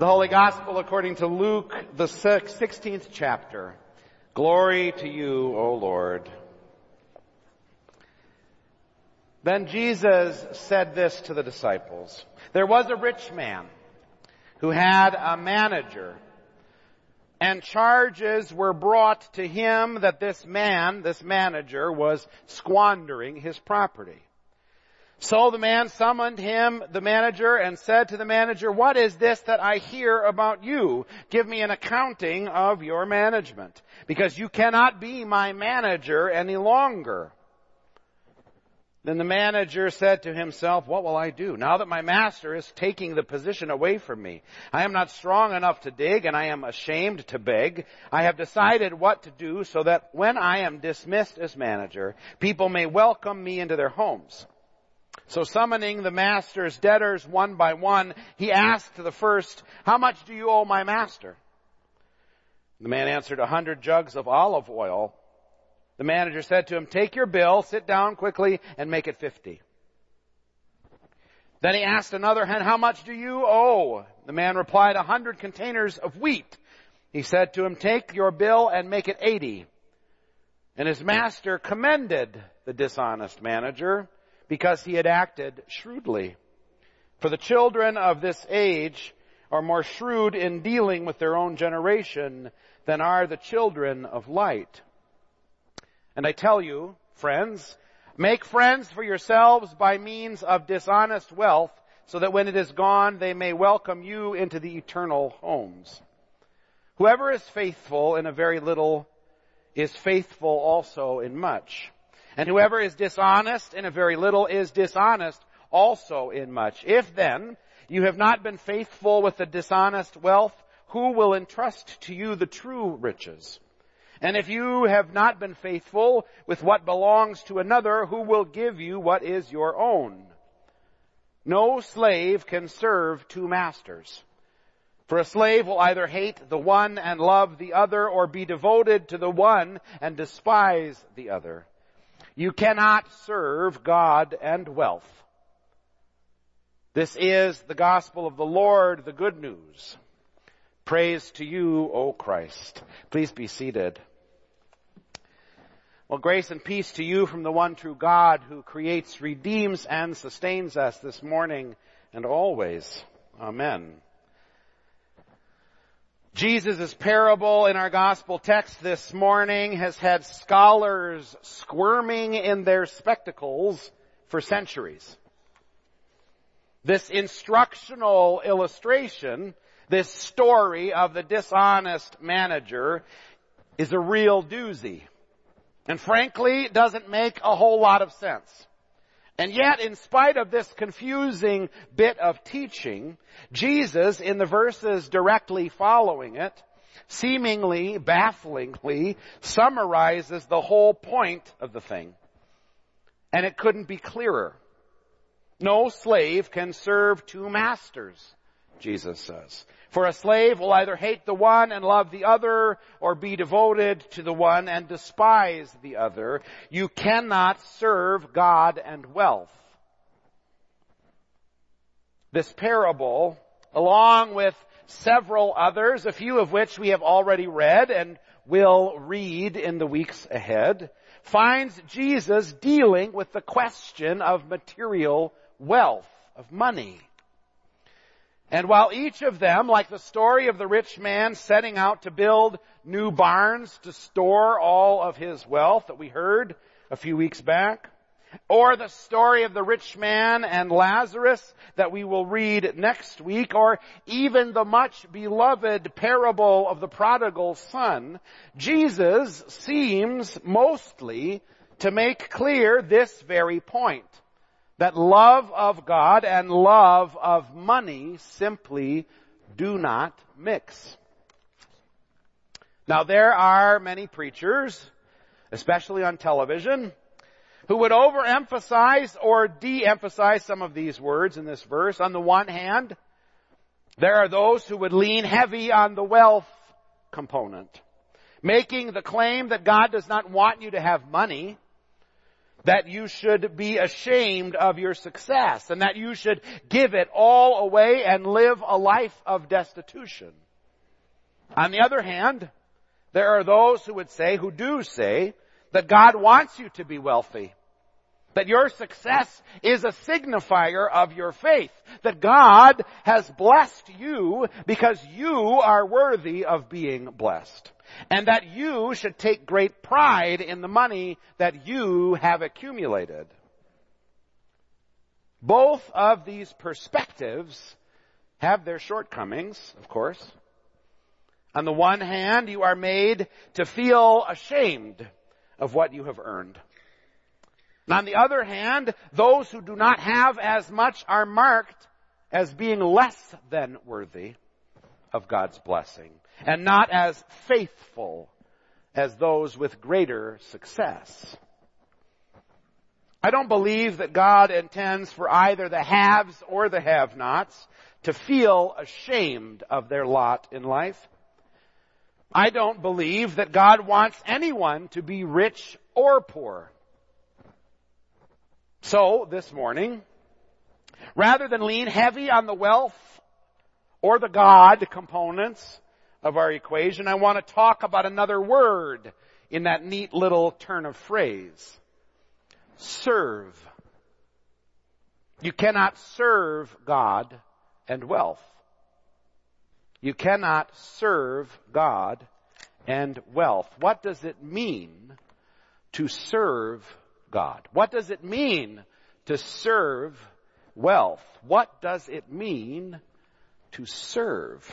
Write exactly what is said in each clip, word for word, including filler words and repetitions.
The Holy Gospel according to Luke, the sixteenth chapter. Glory to you, O Lord. Then Jesus said this to the disciples. There was a rich man who had a manager, and charges were brought to him that this man, this manager, was squandering his property. So the man summoned him, the manager, and said to the manager, "What is this that I hear about you? Give me an accounting of your management, because you cannot be my manager any longer." Then the manager said to himself, "What will I do now that my master is taking the position away from me? I am not strong enough to dig, and I am ashamed to beg. I have decided what to do so that when I am dismissed as manager, people may welcome me into their homes." So summoning the master's debtors one by one, he asked the first, "How much do you owe my master?" The man answered, "A hundred jugs of olive oil." The manager said to him, "Take your bill, sit down quickly, and make it fifty." Then he asked another, "And how much do you owe?" The man replied, "A hundred containers of wheat." He said to him, "Take your bill and make it eighty." And his master commended the dishonest manager, because he had acted shrewdly. For the children of this age are more shrewd in dealing with their own generation than are the children of light. And I tell you, friends, make friends for yourselves by means of dishonest wealth, so that when it is gone, they may welcome you into the eternal homes. Whoever is faithful in a very little is faithful also in much. And whoever is dishonest in a very little is dishonest also in much. If then you have not been faithful with the dishonest wealth, who will entrust to you the true riches? And if you have not been faithful with what belongs to another, who will give you what is your own? No slave can serve two masters. For a slave will either hate the one and love the other, or be devoted to the one and despise the other. You cannot serve God and wealth. This is the gospel of the Lord, the good news. Praise to you, O Christ. Please be seated. Well, grace and peace to you from the one true God who creates, redeems, and sustains us this morning and always. Amen. Jesus' parable in our gospel text this morning has had scholars squirming in their spectacles for centuries. This instructional illustration, this story of the dishonest manager, is a real doozy. And frankly, it doesn't make a whole lot of sense. And yet, in spite of this confusing bit of teaching, Jesus, in the verses directly following it, seemingly, bafflingly, summarizes the whole point of the thing. And it couldn't be clearer. No slave can serve two masters, Jesus says. For a slave will either hate the one and love the other, or be devoted to the one and despise the other. You cannot serve God and wealth. This parable, along with several others, a few of which we have already read and will read in the weeks ahead, finds Jesus dealing with the question of material wealth, of money. And while each of them, like the story of the rich man setting out to build new barns to store all of his wealth that we heard a few weeks back, or the story of the rich man and Lazarus that we will read next week, or even the much beloved parable of the prodigal son, Jesus seems mostly to make clear this very point. That love of God and love of money simply do not mix. Now, there are many preachers, especially on television, who would overemphasize or de-emphasize some of these words in this verse. On the one hand, there are those who would lean heavy on the wealth component, making the claim that God does not want you to have money, that you should be ashamed of your success, and that you should give it all away and live a life of destitution. On the other hand, there are those who would say, who do say, that God wants you to be wealthy, that your success is a signifier of your faith, that God has blessed you because you are worthy of being blessed, and that you should take great pride in the money that you have accumulated. Both of these perspectives have their shortcomings, of course. On the one hand, you are made to feel ashamed of what you have earned. And on the other hand, those who do not have as much are marked as being less than worthy of God's blessing, and not as faithful as those with greater success. I don't believe that God intends for either the haves or the have-nots to feel ashamed of their lot in life. I don't believe that God wants anyone to be rich or poor. So, this morning, rather than lean heavy on the wealth or the God components of our equation, I want to talk about another word in that neat little turn of phrase. Serve. You cannot serve God and wealth. You cannot serve God and wealth. What does it mean to serve God? What does it mean to serve wealth? What does it mean to serve?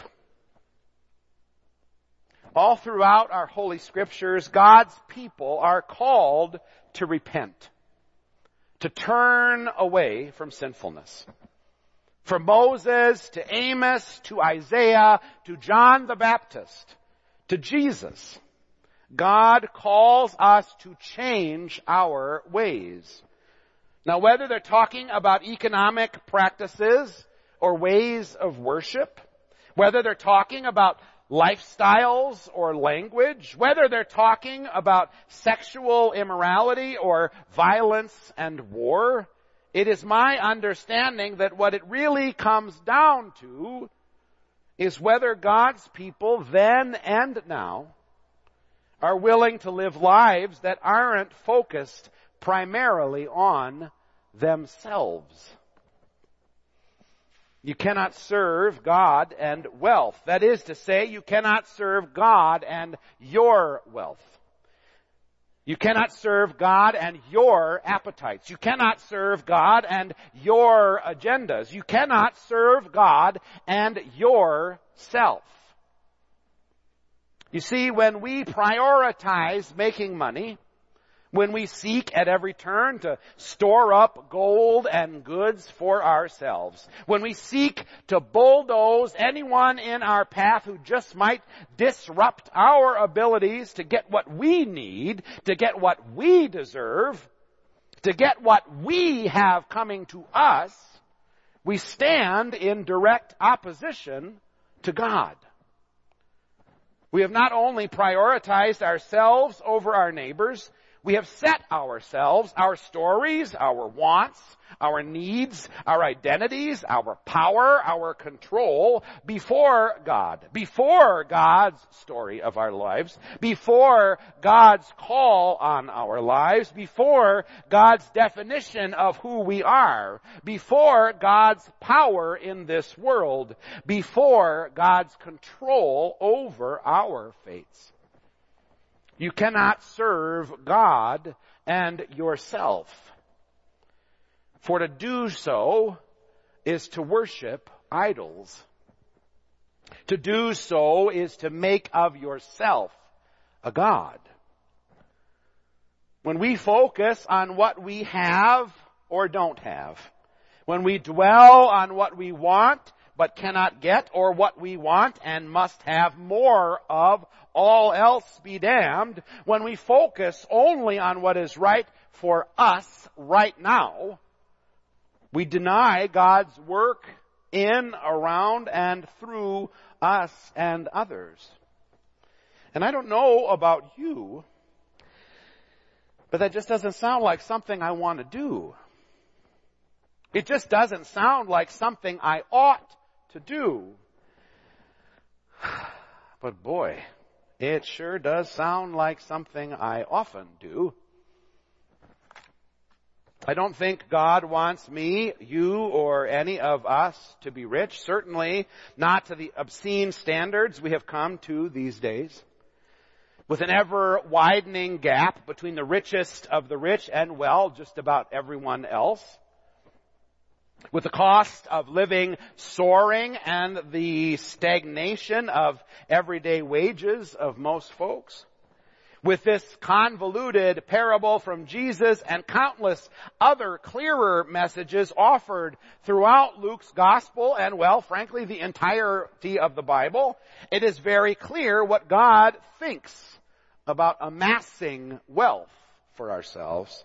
All throughout our Holy Scriptures, God's people are called to repent, to turn away from sinfulness. From Moses to Amos to Isaiah to John the Baptist to Jesus, God calls us to change our ways. Now, whether they're talking about economic practices or ways of worship, whether they're talking about lifestyles or language, whether they're talking about sexual immorality or violence and war, it is my understanding that what it really comes down to is whether God's people then and now are willing to live lives that aren't focused primarily on themselves. You cannot serve God and wealth. That is to say, you cannot serve God and your wealth. You cannot serve God and your appetites. You cannot serve God and your agendas. You cannot serve God and yourself. You see, when we prioritize making money, when we seek at every turn to store up gold and goods for ourselves, when we seek to bulldoze anyone in our path who just might disrupt our abilities to get what we need, to get what we deserve, to get what we have coming to us, we stand in direct opposition to God. We have not only prioritized ourselves over our neighbors, we have set ourselves, our stories, our wants, our needs, our identities, our power, our control before God, before God's story of our lives, before God's call on our lives, before God's definition of who we are, before God's power in this world, before God's control over our fates. You cannot serve God and yourself. For to do so is to worship idols. To do so is to make of yourself a god. When we focus on what we have or don't have, when we dwell on what we want but cannot get, or what we want and must have more of, all else be damned, when we focus only on what is right for us right now, we deny God's work in, around, and through us and others. And I don't know about you, But that just doesn't sound like something I want to do. It just doesn't sound like something I ought to do. But boy, it sure does sound like something I often do. I don't think God wants me, you, or any of us to be rich. Certainly not to the obscene standards we have come to these days. With an ever-widening gap between the richest of the rich and, well, just about everyone else. With the cost of living soaring and the stagnation of everyday wages of most folks. With this convoluted parable from Jesus and countless other clearer messages offered throughout Luke's gospel and, well, frankly, the entirety of the Bible, it is very clear what God thinks about amassing wealth for ourselves.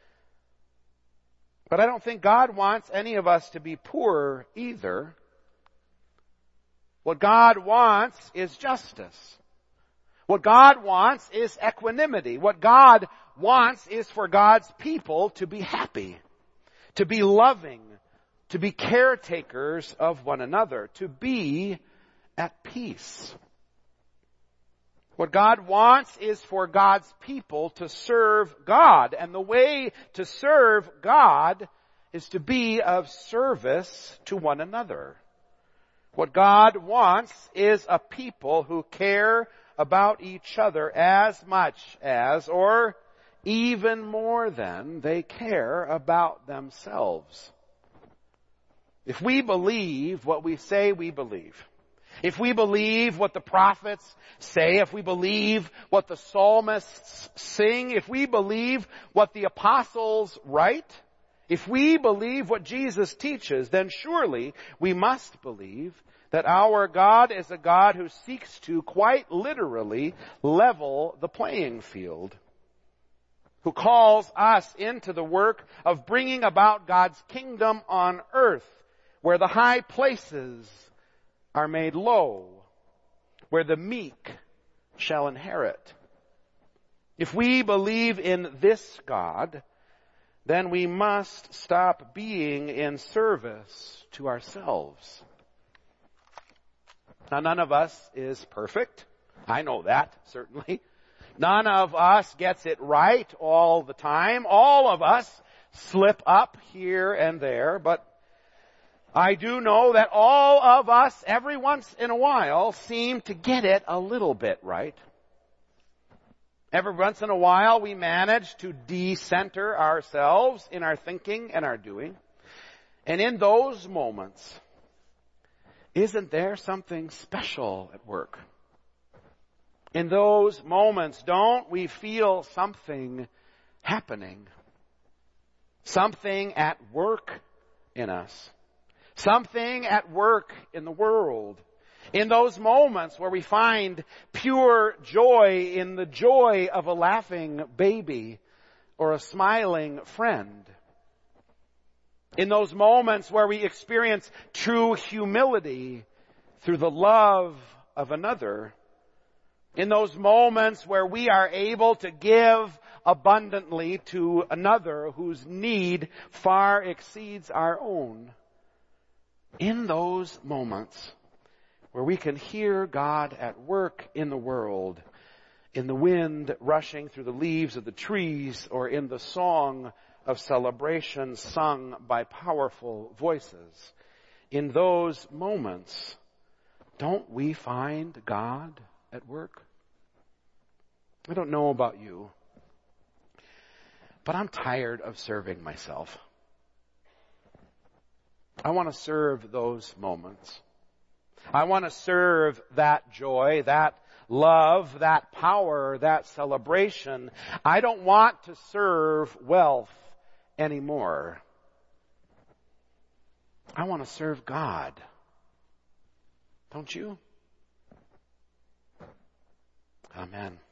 But I don't think God wants any of us to be poor either. What God wants is justice. What God wants is equanimity. What God wants is for God's people to be happy, to be loving, to be caretakers of one another, to be at peace. What God wants is for God's people to serve God. And the way to serve God is to be of service to one another. What God wants is a people who care about each other as much as, or even more than, they care about themselves. If we believe what we say we believe, if we believe what the prophets say, if we believe what the psalmists sing, if we believe what the apostles write, if we believe what Jesus teaches, then surely we must believe that our God is a God who seeks to quite literally level the playing field, who calls us into the work of bringing about God's kingdom on earth, where the high places are made low, where the meek shall inherit. If we believe in this God, then we must stop being in service to ourselves. Now, none of us is perfect. I know that, certainly. None of us gets it right all the time. All of us slip up here and there, but I do know that all of us, every once in a while, seem to get it a little bit right. Every once in a while, we manage to de-center ourselves in our thinking and our doing. And in those moments, isn't there something special at work? In those moments, don't we feel something happening? Something at work in us. Something at work in the world. In those moments where we find pure joy in the joy of a laughing baby or a smiling friend. In those moments where we experience true humility through the love of another. In those moments where we are able to give abundantly to another whose need far exceeds our own. In those moments where we can hear God at work in the world, in the wind rushing through the leaves of the trees, or in the song of celebration sung by powerful voices. In those moments, don't we find God at work? I don't know about you, but I'm tired of serving myself. I want to serve those moments. I want to serve that joy, that love, that power, that celebration. I don't want to serve wealth anymore. I want to serve God. Don't you? Amen.